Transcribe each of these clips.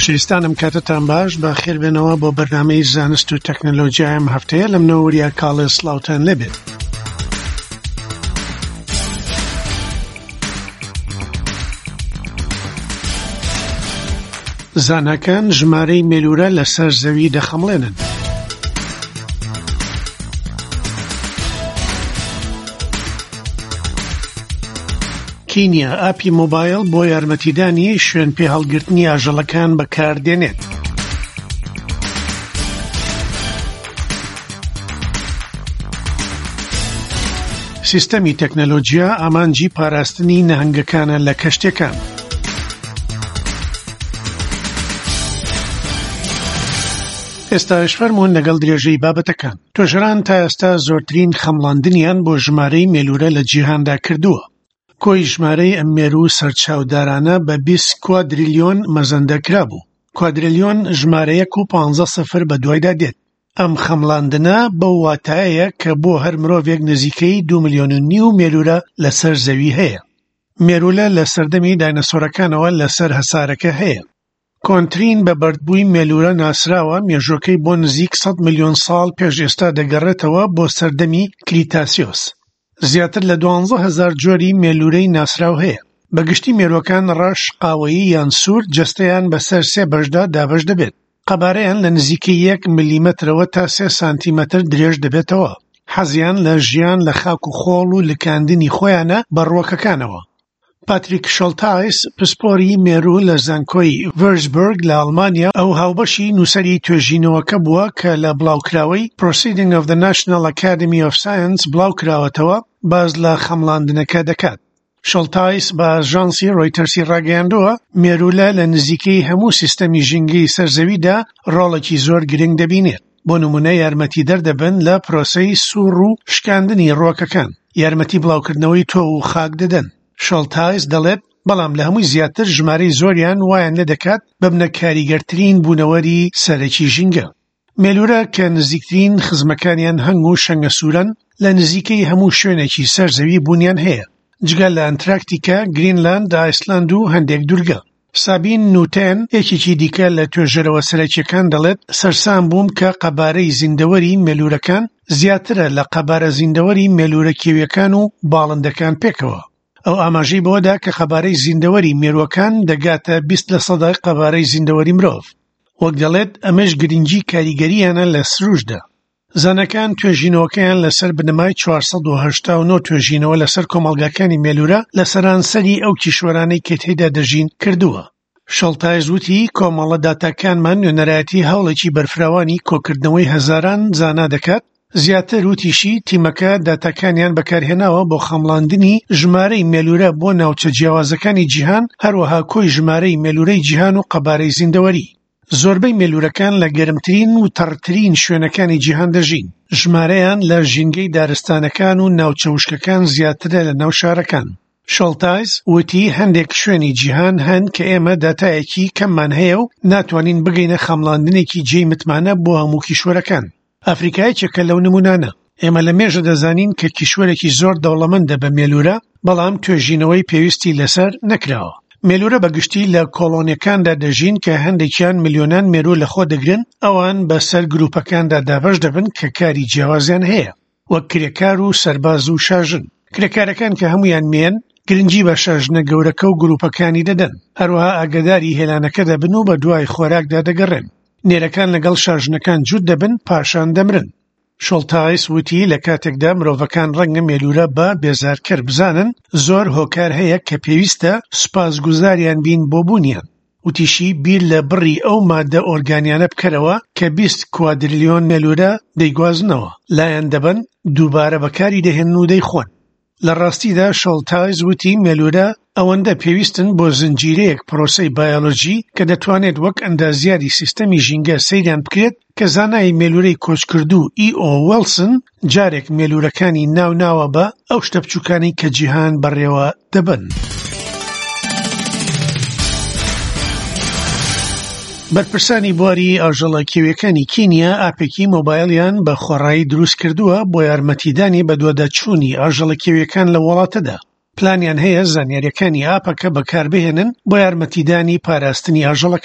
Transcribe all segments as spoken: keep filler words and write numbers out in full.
خۆشەویستانم کاتتان باش بە خێربێنەوە بۆ بەرنامەی زانست و تەکنۆلۆجیای ئەم هەفتەیە لەم نەوەریە کاڵە سلااوتان لەبێت. زاناکان ژمارەی مێلوورە لەسەر زەوی دەخەمڵێنن. کینیا ئاپی مۆبایل بۆ یارمەتیدانی شوێن پێهەڵگرتنی ئاژەڵەکان بەکاردێنێت. سیستەمی تەکنۆلۆجیا ئامانجی پاراستنی نەهەنگەکانە لە کەشتەکان. ئێستاش فەرموون لەگەڵ درێژەی بابەتەکان. تۆژران تا ئێستا زۆرترین خەمڵاندنیان بۆ ژمارەی مێلوورە لە جیهاندا کردووە. کۆی ژمارەی ئەم مێرو سەرچاودارانە بە بیست کوادریلیۆن مەزەندەکرا بوو. کوادریلیۆن ژمارەیەک و پانزە سەفر بە دوایدا دێت. ئەم خەمڵاندنە بەو واتایەیە کە بۆ هەر مرۆڤێک نزیکەی دوو ملیۆن و نیو مێلوورە لەسەر زەوی هەیە. مێرولە لە سەردەمی داینەسۆرەکانەوە لەسەر هەسارەکە هەیە. کۆنترین بە بەردبووی مێلوورە ناسراوە مێژووەکەی بۆ نزیک سەد ملیۆن ساڵ پێش ئێستا دەگەڕێتەوە بۆ سەردەمی کریتاسیۆس. زیاتر لە دوانزە هەزار جۆری مێلوورەی ناسراو هەیە. بەگشتی مێرووەکان ڕەش، قاوەیی یان سوور جەستەیان بەسەر سێ بەشدا دابەش دەبێت. قەبارەیان لە نزیکەی یەک میلیمەترەوە تا سێ سانتیمەتر درێژ دەبێتەوە. حەزیان لە ژیان لە خاک و خۆڵ و لکاندنی خۆیانە بە ڕووەکەکانەوە. پاتریک شۆڵتایس پسپۆری مێرو لە زانکۆی ڤێرزبەرگ لە ئەڵمانیا ئەو هاوبەشی نووسەری توێژینەوەکە بووە کە لە بڵاوکراوەی Proceeding of the National Academy of Science بڵاوکراوەتەوە باز لە خەمڵاندنەکە دەکات. شۆڵتایس بە ئاژانسی ڕۆیتەرسی ڕاگەیاندووە مێرولە لە نزیکەی هەموو سیستەمی ژینگەی سەرزەویدا ڕۆڵێکی زۆر گرنگ دەبینێت. بۆ نمونە یارمەتی دەردەبن لە پرۆسەی سوور و شکاندنی ڕووەکەکان. یارمەتی بڵاوکردنەوەی تۆ و خاک دەدەن. شۆڵتایس دەڵێت بەڵام لە هەمووی زیاتر ژمارەی زۆریان وایان لێ دەکات ببنە کاریگەرترین بوونەوەری سەرەکی ژینگە. مێلوورە کە نزیکترین خزمەکانیان هەنگ و شەنگە سوورەن لە نزیکەی هەموو شوێنێکی سەرزەوی بوونیان هەیە. جگە لە ئەنتراکتیکا، گرینلاند، ئایسلاند و هەندێک دوورگە. سابین نوتێن یەکێکی دیکە لە توێژەرەوە سەرەکیەکان دەڵێت سەرسام بووم کە قەبارەی زیندەوەری مێلوورەکان زیاترە لە قەبارە زیندەوەری مێلوورە کێویەکان و باڵندەکان پێکەوە. ئەو ئاماژەی بۆدا کە قەبارەی زیندەوەری مێرووەکان دەگاتە بیست لە سەدای قەبارەی زیندەوەری مرۆڤ. وەک دەڵێت ئەمەش گرنگی کاریگەریانە لە سروشدا. زانەکان توێژینەوەکەیان لەسەر بنەمای چوارسەد و هەشتا و نۆ توێژینەوە لەسەر کۆمەڵگاکانی مێلوورە لە سەرانسەری ئەو کیشوەرانەی کە تێیدا دەژین کردووە. شۆڵتایس وتی کۆمەڵە داتاکانمان نوێنەرایەتی هەوڵێکی بەرفراوانی کۆکردنەوەی هەزاران زانا دەکات. زیاتر وتیشی تیمەکە داتاکانیان بەکارهێناوە بۆ خەمڵاندنی ژمارەی مێلوورە بۆ ناوچە جیاوازەکانی جیهان، هەروەها کۆی ژمارەی مێلوورەی جیهان و قەبارەی زیندەوەری. زۆربەی مێلوورەکان لە گەرمترین و تەڕترین شوێنەکانی جیهان دەژین. ژمارەیان لە ژینگەی دارستانەکان و ناوچە وشکەکان زیاترە لە ناو شارەکان. شۆڵتایس وتی هەندێک شوێنی جیهان هەن کە ئێمە داتایەکی کەممان هەیە و ناتوانین بگەینە خەمڵاندنێکی جێی متمانە بۆ هەموو کیشوەرەکان. ئەفریقایەکێکە لەو نمونانە. ئێمە لە مێژە دەزانین کە کیشوەرێکی زۆر دەوڵەمەندە بە مێلوورە، بەڵام توێژینەوەی پێویستی لەسەر نەکراوە. مێلوورە بەگشتی لە کۆڵۆنیەکاندا دەژین کە هەندێکیان ملیۆنان مێرو لە خۆ دەگرن، ئەوان بەسەر گروپەکاندا دابەش دەبن کە کاری جیاوازیان هەیە، وەک کرێکار و سەرباز و شاژن. کرێکارەکان کە هەمویان مێن گرنگی بە شاژنە گەورەکە و گروپەکانی دەدەن، هەروەها ئاگاداری هێلانەکە دەبن و بە دوای خۆراکدا دەگەڕێن. نێرەکان لەگەڵ شاژنەکان جوت دەبن پاشان دەمرن. شۆڵتایس وتی لە کاتێکدا مرۆڤەکان ڕەنگە مێلوورە بە بێزارکەر بزانن زۆر هۆکار هەیە کە پێویستە سوپاسگوزاریان بین بۆ بوونیان. وتیشی بیر لە بڕی ئەو مادە ئۆرگانیانە بکەرەوە کە بیست کوادریلیۆن مێلوورە دەیگوازنەوە، لایەن دەبن دووبارە بەکاری دەهێنن و دەیخۆن. لە ڕاستیدا شۆڵتایس وتی مێلوورە ئەوەندە پێویستن بۆ زنجیرەیەک پرۆسەی بایۆلۆژی کە دەتوانێت وەک ئەندازیاری سیستەمی ژینگە سەیریان بکرێت کە زانای مێلوورەی کۆچکردوو ئی ئۆ وێلسن جارێک مێلوورەکانی ناو ناوە بە ئەو شتە بچووکانی کە جیهان بەڕێوە دەبن. بەرپرسانی بواری ئاژەڵە کێویەکانی کینیا ئاپێکی مۆبایلیان بە خۆڕایی دروست کردووە بۆ یارمەتیدانی بە دووەداچوونی ئاژەڵە کێویەکان لە وڵاتەدا. پلانیان هەیە زانیاریەکانی ئاپەکە بەکاربهێنن بۆ یارمەتیدانی پاراستنی ئاژەڵەکان.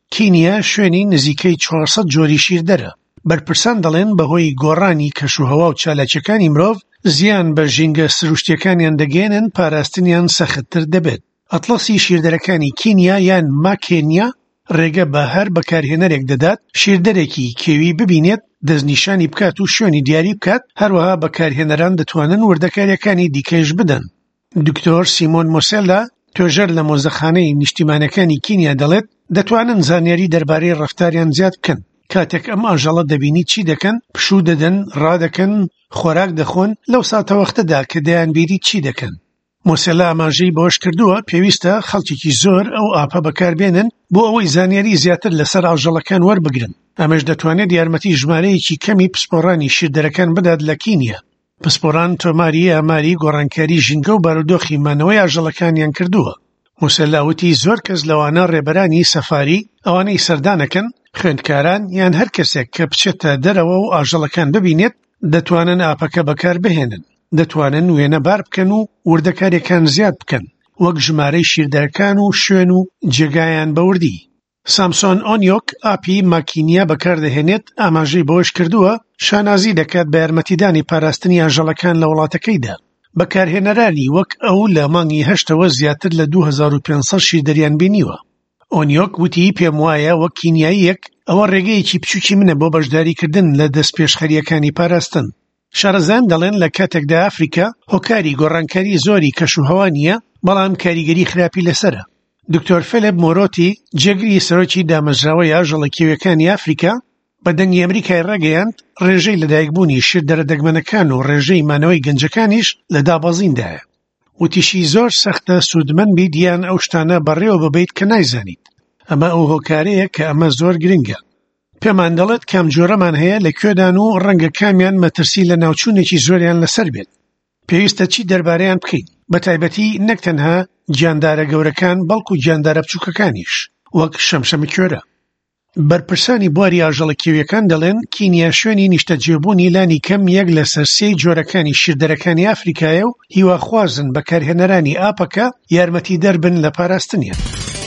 کینیا شوێنی نزیکەی چوارسەد جۆری شیردەرە. بەرپرسان دەڵێن بەهۆی گۆڕانی کەشوهەوا و چالاکیەکانی مرۆڤ زیان بە ژینگە سروشتیەکانیان دەگەێنن، پاراستنیان سەختتر دەبێت. ئەتڵەسی شیردەرەکانی کینیا یان ماکێنیا ڕێگە بە هەر بەکارهێنەرێک دەدات شیردەرێکی کێوی ببینێت، دەستنیشانی بکات و شوێنی دیاری بکات. هەروەها بەکارهێنەران دەتوانن وردەکاریەکانی دیکەش بدەن. دکتۆر سیمۆن مۆسێلا توێژەر لە مۆزەخانەی نیشتیمانەکانی کینیا دەڵێت دەتوانن زانیاری دەربارەی ڕەفتاریان زیاد بکەن. کاتێک ئەم ئاژەڵە دەبینی چی دەکەن، پشوو دەدەن، ڕادەکەن، خۆراک دەخۆن، لەو ساتە وەختەدا کە دەیانبیری چی دەکەن. مۆسێلا ئاماژەی بەوەش کردووە پێویستە خەڵکێکی زۆر ئەو ئاپە بەکاربێنن بۆ ئەوەی زانیاری زیاتر لەسەر ئاژەڵەکان وەربگرن. ئەمەش دەتوانێت یارمەتی ژمارەیەکی کەمی پسپۆڕانی شیردەرەکان بدات لە کینیا. پسپۆڕان تۆماری ئاماری گۆڕانکاری ژینگە و بارودۆخی مانەوەی ئاژەڵەکانیان کردووە. مۆسێلا وتی زۆر کەس لەوانە ڕێبەرانی سەفاری، ئەوانەی سەردانەکەن، خوێندکاران یان هەر کەسێک کە بچێتە دەرەوە و ئاژەڵەکان ببینێت دەتوانن ئاپەکە بەکار بهێنن، دەتوانن وێنە بار بکەن و وردەکاریەکان زیاد بکەن، وەک ژمارەی شیردەرەکان و شوێن و جێگایان بەوردی. سامسۆن ئۆنیۆک ئاپی ماکینیا بەکاردەهێنێت، ئاماژەی بەوەش کردووە شانازی دەکات بە یارمەتیدانی پاراستنی ئاژەڵەکان لە وڵاتەکەیدا. بەکارهێنەرانی وەک ئەو لە مانگی هەشتەوە زیاتر لە دوو هەزار و پێنج سەد شیردەریان بینیوە. ئۆنیۆک وتی پێم وایە وەک کینیاییەک ئەوە ڕێگەیەکی بچووکی منە بۆ بەشداریکردن لە دەست پێشخەریەکانی پاراستن. شارەزان دەڵێن لە کاتێکدا ئەفریکا هۆکاری گۆڕانکاری زۆری کەشوهەوا نییە، بەڵام کاریگەری خراپی لەسرە. دکتۆر فێلێب مۆرۆتی جێگری سەرۆکی دامەزراوەی ئاژەڵە کێویەکانی ئەفریکا بە دەنگی ئەمریکای ڕاگەیاند ڕێژەی لەدایکبوونی شیردەرە دەگمەنەکان و ڕێژەی مانەوەی گەنجەکانیش لە دابەزیندایە. وتیشی زۆر سەختە سوودمەند بیت یان ئەو شتانە بەڕێوە ببیت کە نایزانیت. ئەمە ئەو هۆکارەیە کە ئەمە زۆر گرنگە. پێمان دەڵێت کام جۆرەمان هەیە لەکوێدان و ڕەنگە کامیان مەترسی لە ناوچوونێکی زۆریان لەسەر بێت. پێویستە چی دەربارەیان بکەین، بە تایبەتی نەک تەنها گیاندارە گەورەکان بەڵکو گیاندارە بچووکەکانیش وەک شەمشەمی کوێرە. بەرپرسانی بواری ئاژەڵە کێویەکان دەڵێن کینیا شوێنی نیشتەجێبوونی لانی کەم یەک لە سەرسێی جۆرەکانی شیردەرەکانی ئافریکایە و هیواخوازن بەکارهێنەرانی ئاپەکە یارمەتی دەربن لە پاراستنیان.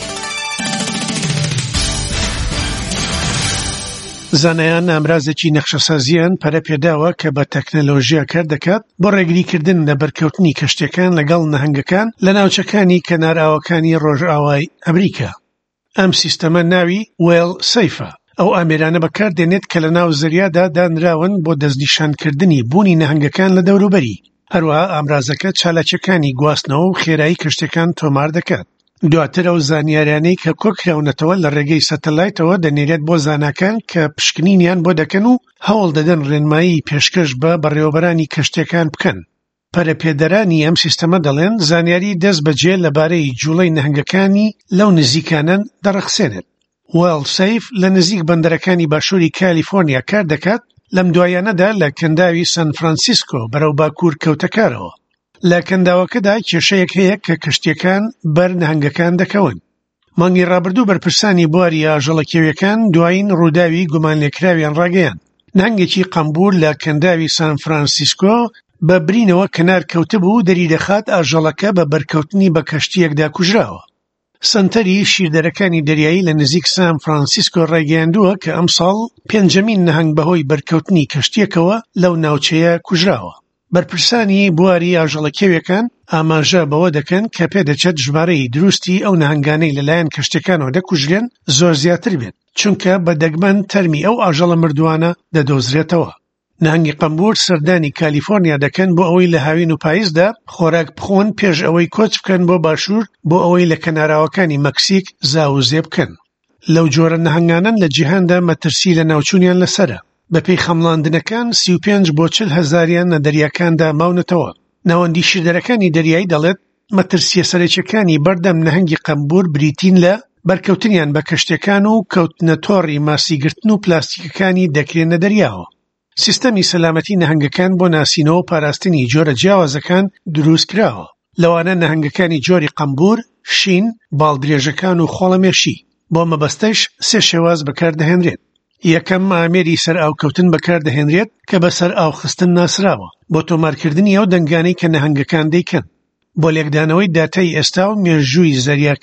زانایان ئامرازێکی نەخشەسازیان پەرە پێداوە کە بە تەکنەلۆژیا کار دەکات بۆ ڕێگریکردن لە بەرکەوتنی کەشتیەکان لەگەڵ نەهەنگەکان لە ناوچەکانی کەناراوەکانی ڕۆژئاوای ئەمریکا. ئەم سیستەمە ناوی وێل سەیفە. ئەو ئامێرانە بەکاردێنێت کە لە ناو زەریادا دانراون بۆ دەستنیشانکردنی بوونی نەهەنگەکان لە دەوروبەری. هەروەها ئامرازەکە چالاکیەکانی گواستنەوە و خێرایی کەشتەکان تۆمار دەکات. دواتر ئەو زانیاریانەی کە کۆکراونەتەوە لە ڕێگەی سەتەلایتەوە دەنێرێت بۆ زاناکان کە پشکنینیان بۆ دەکەن و هەوڵ دەدەن ڕێنمایی پێشکەش بە بەڕێوەبەرانی کەشتەکان بکەن. پەرەپێدەرانی ئەم سیستەمە دەڵێن زانیاری دەست بەجێ لەبارەی جوڵەی نەهەنگەکانی لەو نزیکانن دەڕەخسێنێت. وێل سەیف لە نزیک بەندەرەکانی باشووری کالیفۆرنیا کار دەکات، لەم دوایانەدا لە کەنداوی سان فرانسیسکۆ بەرەو باکوور کەوتەکارەوە. لە کەنداوەکەدا کێشەیەک هەیە کە کەشتیەکان بەر نەهەنگەکان دەکەون. مانگی ڕابردوو بەرپرسانی بواری ئاژەڵە کێویەکان دوایین ڕووداوی گومانلێکراویان ڕاگەیاند. نەهەنگێکی قەمبور لە کەنداوی سان فرانسیسکۆ بە برینەوە کەنار کەوتبوو دەری دەخات ئاژەڵەکە بە بەرکەوتنی بە کەشتیەکدا کوژراوە. سنتەری شیردەرەکانی دەریایی لە نزیک سان فرانسیسکۆ ڕایگەیاندووە کە ئەم ساڵ پێنجەمین نەهەنگ بەهۆی بەرکەوتنی کەشتیەکەوە لەو ناوچەیە کوژراوە. بەرپرسانی بواری ئاژەڵە کێویەکان ئاماژە بەوە دەکەن کە پێدەچێت ژمارەی دروستی ئەو نەهەنگانەی لەلایەن کەشتەکانەوە دەکوژرێن زۆر زیاتر بێت، چونکە بە دەگمەن تەرمی ئەو ئاژەڵە مردووانە دەدۆزرێتەوە. نەهەنگی قەمبور سەردانی کالیفۆرنیا دەکەن بۆ ئەوەی لە هاوین و پاییزدا خۆراک بخۆن پێش ئەوەی کۆچ بکەن بۆ باشوور بۆ ئەوەی لە کەناراوەکانی مەکسیک زاوزێ بکەن. لەو جۆرە نەهەنگانن لە جیهاندا مەترسی لە ناوچوونیان لەسرە. بەپێی خەمڵاندنەکان سی و پێنج بۆ چل هەزاریان لە دەریاکاندا ماونەتەوە. ناوەندی شیردەرەکانی دەریایی دەڵێت مەترسیە سەرەکیەکانی بەردەم نەهەنگی قەمبور بریتین لە بەرکەوتنیان بە کەشتەکان و کەوتنە تۆڕی ماسیگرتن و پلاستیکەکانی دەکرێنە دەریاوە. سیستەمی سەلامەتی نەهەنگەکان بۆ ناسینەوە و پاراستنی جۆرە جیاوازەکان دروست کراوە. لەوانە نەهەنگەکانی جۆری قەمبور، شین، باڵدرێژەکان و خۆڵەمێشی. بۆ مەبەستەش سێ شێواز بەکاردەهێنرێت. یەکەم ئامێری سەر ئاوکەوتن بەکاردەهێنرێت کە بەسەر ئاوخستن ناسراوە بۆ تۆمارکردنی ئەو دەنگانەی کە نەهەنگەکان دەیکەن. بۆ لێکدانەوەی داتای ئێستا و مێژووی زەریاکان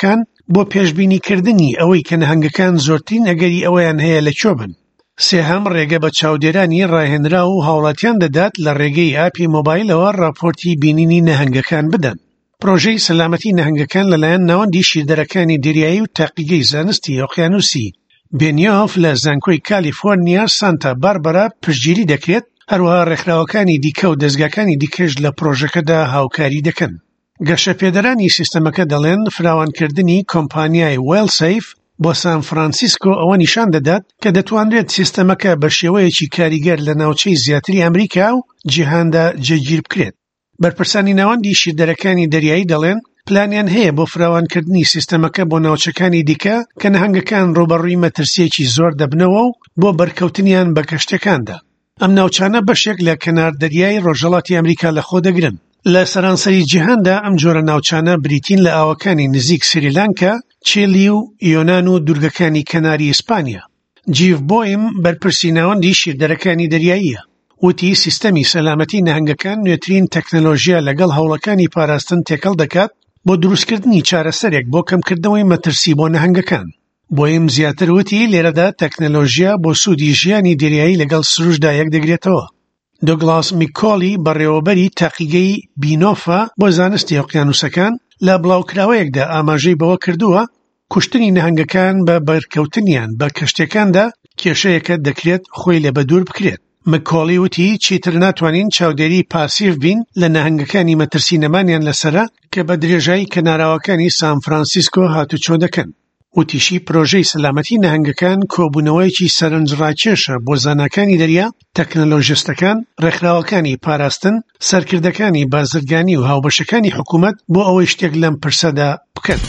بۆ پێشبینیکردنی ئەوەی کە نەهەنگەکان زۆرترین ئەگەری ئەوەیان هەیە لەکوێ بن. سێهەم ڕێگە بە چاودێرانی ڕاهێنرا و هاوڵاتیان دەدات لە ڕێگەی ئاپی مۆبایلەوە راپۆرتی بینینی نەهەنگەکان بدەن. پرۆژەی سەلامەتی نەهەنگەکان لەلایەن ناوەندی شیردەرەکانی دەریایی و تاقیگەی زانستی ئۆقیانوسی بێنیۆف لە زانکۆی کالیفۆرنیا سانتا باربەرا پشتگیری دەکرێت، هەروەها ڕێکخراوەکانی دیکە و دەستگاکانی دیکەش لە پرۆژەکەدا هاوکاری دەکەن. گەشەپێدەرانی سیستەمەکە دەڵێن فراوانکردنی کۆمپانیای وێلسەیف بۆ سان فرانسیسکۆ ئەوە نیشان دەدات کە دەتوانرێت سیستەمەکە بە شێوەیەکی کاریگەر لە ناوچەی زیاتری ئەمریکا و جیهاندا جێگیر بکرێت. بەرپرسانی ناوەندی شیردەرەکانی دەریایی دەڵێن پلانیان هەیە بۆ فراوانکردنی سیستەمەکە بۆ ناوچەکانی دیکە کە نەهەنگەکان ڕوبەڕووی مەترسیەکی زۆر دەبنەوە و بۆ بەرکەوتنیان بە کەشتەکاندا. ئەم ناوچانە بەشێک لە کەنار دەریای ڕۆژهەڵاتی ئەمریکا لەخۆ دەگرن. لە سەرانسەری جیهاندا ئەم جۆرە ناوچانە بریتین لە ئاوەکانی نزیک سریلانکا، چیلی و یۆنان و دوورگەکانی کەناری ئیسپانیا. جیف بۆیم بەرپرسی ناوەندی شیردەرەکانی دەریاییە. وتی سیستەمی سەلامەتی نەهەنگەکان نوێترین تەکنەلۆژیا لەگەڵ هەوڵەکانی پاراستن تێکەڵ دەکات بۆ دروستکردنی چارەسەرێک بۆ کەمکردنەوەی مەترسی بۆ نەهەنگەکان. بۆیم زیاتر وتی لێرەدا تەکنەلۆژیا بۆ سوودی ژیانی دەریایی لەگەڵ سروشدا یەک دەگرێتەوە. دۆگلاس میکۆلی بەڕێوەبەری تاقیگەی بینۆفا بۆ زانستی ئۆقیانوسەکان لە بڵاوکراوەیەکدا ئاماژەی بەوە کردووە کوشتنی نەهەنگەکان بە بەرکەوتنیان بە کەشتەکاندا کێشەیەکە دەکرێت خۆی لە بەدوور بکرێت. مکۆلی وتی چیتر ناتوانین چاودێری پاسیف بین لە نەهەنگەکانی مەترسی نەمانیان لەسرە کە بە درێژایی کەناراوەکانی سان فرانسیسکۆ هاتوچۆ دەکەن. وتیشی پرۆژەی سەلامەتی نەهەنگەکان کۆبوونەوەیەکی سەرنجڕاکێشە بۆ زاناکانی دەریا، تەکنەلۆژیستەکان، ڕێکخراوەکانی پاراستن، سەرکردەکانی بازرگانی و هاوبەشەکانی حکوومەت بۆ ئەوەی شتێک لەم پرسەدا بکەن.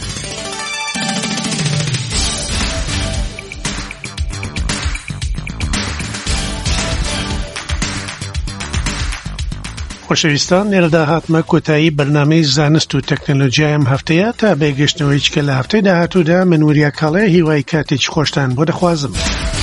خۆشەویستان، لێرەدا هاتمە کۆتایی بەرنامەی زانست و تەکنەلۆجیای ئەم هەفتەیە تا بێگەشتنەوەی چکە لە هەفتەی داهاتوودا من وریا کاڵێ هیوای کاتێکی خۆشتان بۆ دەخوازم.